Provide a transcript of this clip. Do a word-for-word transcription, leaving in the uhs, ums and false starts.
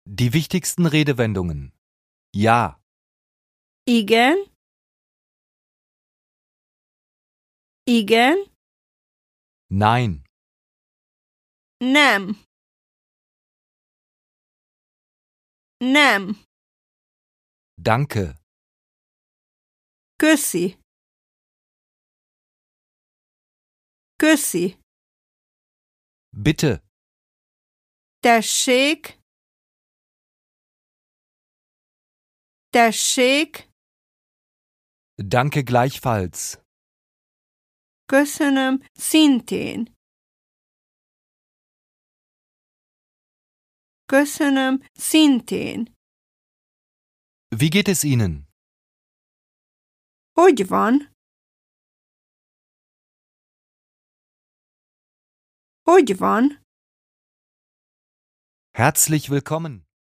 Die wichtigsten Redewendungen. Ja, Igen. Igen. nein, Nem. Nem. danke, Köszi. Köszi. bitte, Tessék. Tessék. danke gleichfalls, Köszönöm szintén. Köszönöm szintén. wie geht es Ihnen? Hogy van? Hogy van? Herzlich willkommen.